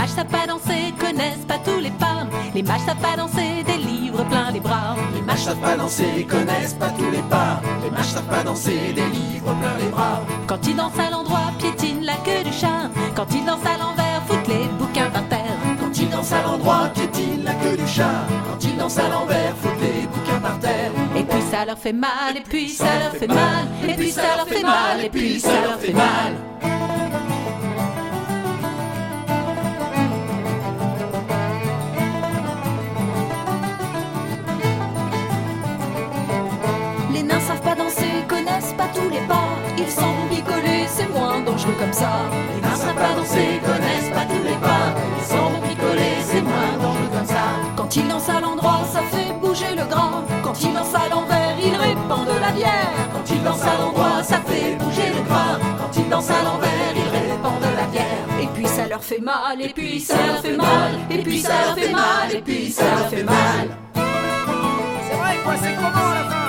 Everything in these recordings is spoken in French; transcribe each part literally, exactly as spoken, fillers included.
mages savent pas danser, connaissent pas tous les pas. Les mages savent pas danser, des livres plein les bras. Les mages savent pas danser, connaissent pas tous les pas. Les mages savent pas danser, des livres plein les bras. Quand ils dansent à l'endroit, piétinent la queue du chat. Quand ils dansent à l'envers, foutent les bouquins par terre. Quand ils dansent à l'endroit, piétinent la queue du chat. Quand ils dansent à l'envers, foutent les bouquins par terre. Et puis ça leur fait mal, et puis ça leur fait mal. Et puis ça leur fait mal, et puis ça leur fait mal. Les nains savent pas danser, connaissent pas tous les pas. Ils s'en vont picoler, c'est moins dangereux comme ça. Les nains savent pas danser, connaissent pas tous les pas. Ils s'en vont picoler, c'est moins dangereux comme ça. Quand ils dansent à l'endroit, ça fait bouger le gras. Quand ils dansent à l'envers, ils répandent de la bière. Quand ils dansent à l'endroit, ça fait bouger le gras. Quand ils dansent à l'envers, ils répandent de la bière. Et puis ça leur fait mal, et puis ça leur fait mal. Et puis ça leur fait mal, et puis ça leur fait mal. C'est vrai quoi, c'est comment à la fin?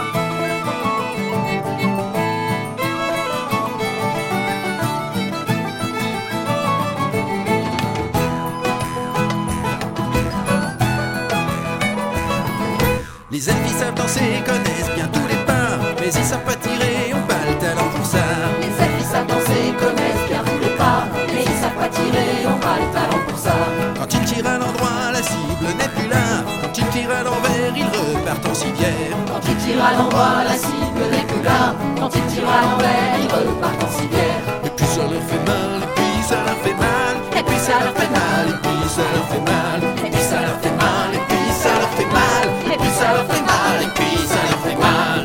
Les elfes savent danser, connaissent bien tous les pas. Mais ils savent pas tirer, ont pas le talent pour ça. Les elfes savent danser, connaissent bien tous les pas. Mais ils savent pas tirer, ont pas le talent pour ça. Quand ils tirent à l'endroit, la cible n'est plus là. Quand ils tirent à l'envers, ils repartent en civière. Quand ils tirent à l'endroit, la cible n'est plus là. Quand ils tirent à l'envers, ils repartent en civière. Et puis ça leur fait mal, et puis ça leur fait mal. Et puis ça leur fait mal, et puis ça leur fait mal. et puis ça leur fait mal, Et puis ça leur fait mal, et puis ça leur fait mal. et puis ça leur fait mal.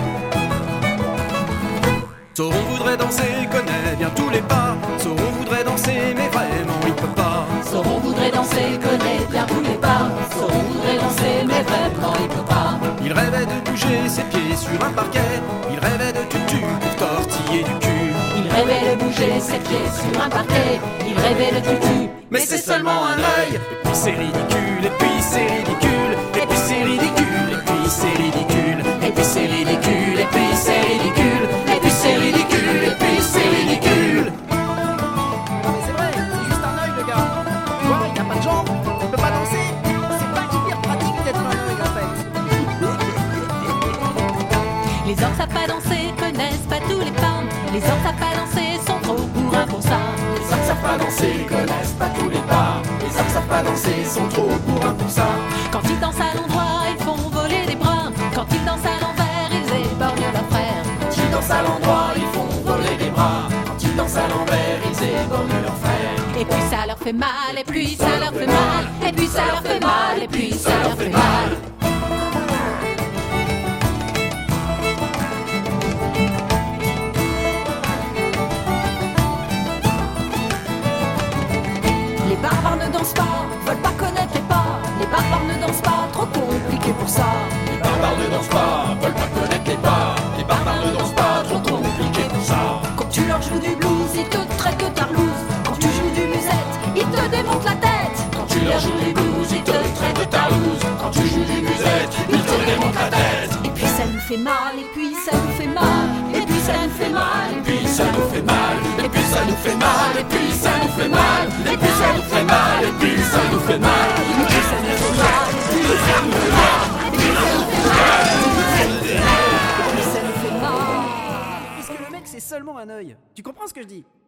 Sauron voudrait danser, connaît bien tous les pas. Sauron voudrait danser, mais vraiment il peut pas. Sauron voudrait danser, connaît bien tous les pas. Sauron voudrait danser, mais vraiment il peut pas. Il rêvait de bouger ses pieds sur un parquet. Il rêvait de tutu pour tortiller du cul. Il rêvait de bouger ses pieds sur un parquet. Il rêvait de tutu, Mais c'est seulement un œil. Et puis c'est ridicule, et puis c'est ridicule. Et puis c'est ridicule, et puis c'est ridicule. et puis c'est ridicule, et puis c'est ridicule, et puis c'est ridicule, et puis c'est ridicule. Non mais c'est vrai, c'est juste un œil le gars. Tu vois, il n'a pas de jambes, il peut pas danser. C'est pas hyper pratique d'être un œil en fait. Les orques savent pas danser, connaissent pas tous les pas. Les orques savent pas danser, sont trop bourrins pour ça. Les orques savent pas danser, connaissent pas tous les pas. Les orques savent pas danser, sont trop bourrins pour ça. Quand ils dansent à l'endroit, ils font voler des bras. Quand ils dansent à l'envers, ils éborgnent leurs frères. Quand ils dansent à l'endroit, ils font voler des bras. Quand ils dansent à l'envers, ils éborgnent leurs frères. Et puis ça leur fait mal, et puis ça leur fait mal. Et puis ça leur fait mal, et puis ça leur fait mal. Les barbares ne dansent pas, veulent pas connaître les pas. Les barbares ne dansent pas, trop compliqué pour ça. Les barbares ne dansent pas, veulent pas connaître les pas. Les barbares ne dansent pas, trop compliqué pour ça. Quand tu leur joues du blues, ils te traitent de tarlouse. Quand tu joues du musette, ils te démontent la tête. Quand tu leur joues du blues, ils te traitent de tarlouse. Quand tu joues du musette, ils te démontent la tête. Et puis ça nous fait mal, et puis ça nous fait mal. Et puis ça nous fait mal, Et puis ça nous fait mal, et puis ça nous fait mal, et puis ça nous fait mal, et puis ça nous fait mal, et puis ça nous fait mal, et puis ça nous fait mal, et puis ça nous fait mal, et puis ça nous fait mal, et puis ça nous fait mal. Parce que le mec c'est seulement un œil. Tu comprends ce que je dis?